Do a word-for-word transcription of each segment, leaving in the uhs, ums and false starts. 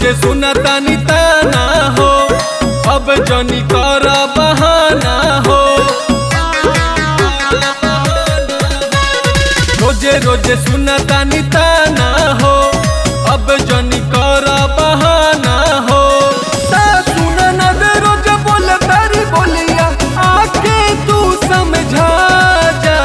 रोजे सुनतानी ताना हो, अब जनी कर बहाना हो। रोजे रोजे सुनतानी ताना हो, अब जनी कर बहाना हो। सुन नद रोज बोल तारी बोलिया, आके तू समझा जा।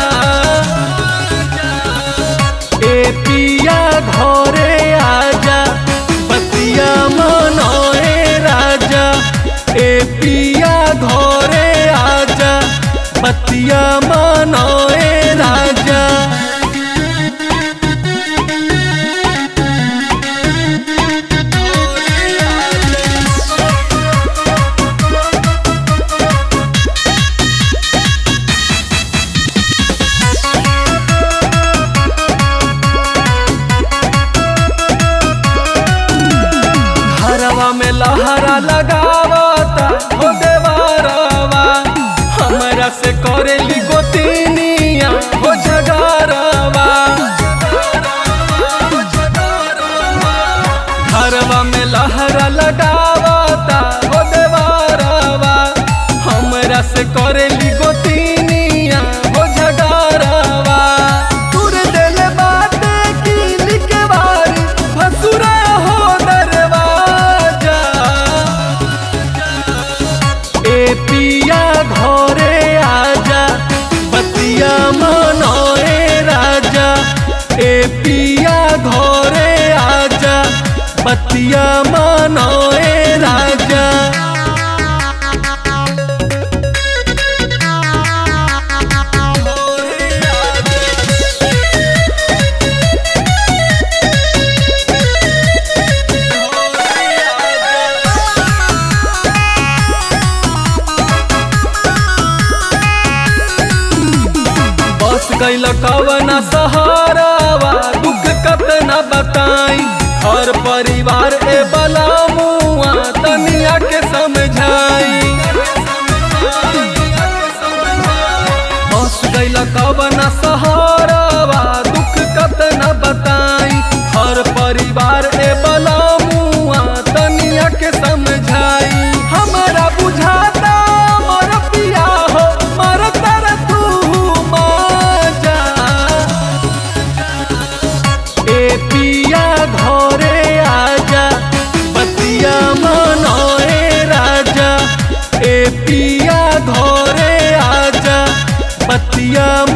ए पिया घरे आजा, बतिया मनोए राजा। ए पिया घरे आजा, बतिया मनोए राजा। घरवा में लहरा लगावता हो देवरवा, हमरा से करेली गोतिनिया हो झगड़वा। घरवा में लहरा लगावता हो देवरवा, हमरा से करेली गोतिनिया हो झगड़वा। तुर देले बाटे की लिखवारी, भसुरा हो दरवाजा। ए पिया घरे आजा, बतिया मनोए राजा। ए पिया घरे आजा, बतिया मनोए राजा। बस गइल कवना सहारावा, दुख कतना बताई। घर परिवार ए बलामुआ, तनिया के समझाई। बस गइल कवना सहारावा, दुख कतना बताई। घर परिवार ए बलामुआ, तनिया के समझाई। हमरा बुझाता मोर पिया हो, मर तर तू माजा। ए पिया घरे आजा, बतिया मनोए राजा। ए पिया घरे आजा, बतिया